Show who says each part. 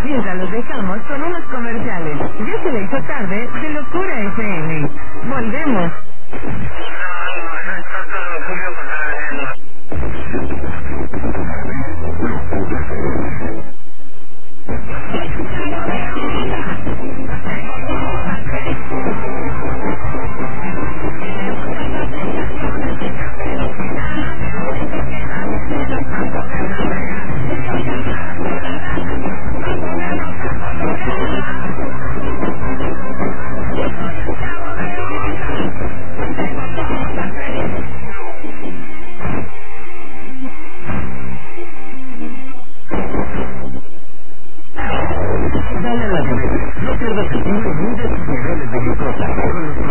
Speaker 1: Mientras los dejamos con unos comerciales. Ya se le hizo tarde de Locura FM. Volvemos.